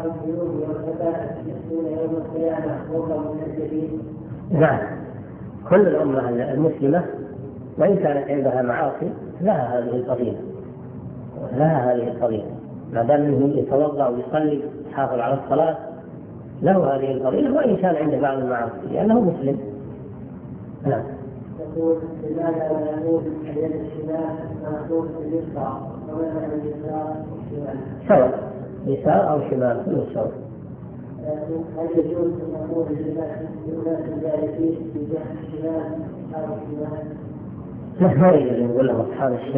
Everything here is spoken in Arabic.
الذنوب والخطايا يحصلون يوم القيامة فوق من الجديد. نعم، كل الأمة المسلمة وإن كانت عندها معاصي لها هذه الفضيلة، لها هذه الفضيلة، ما دام أنه يتوضأ ويصلي يحافظ على الصلاة له هذه الفضيلة، وإن كان عنده بعض المعاصي لأنه مسلم. نعم. يقول لماذا لا نقول اليد الشمال مأخوذ باليسرى ومنع اليسار والشمال؟ سواء يسار أو شمال كله سواء. هل يجوز أن نقول للناس الجالسين في جهة الشمال أو الشمال؟ ما يجوز نقول لهم أصحاب الشمال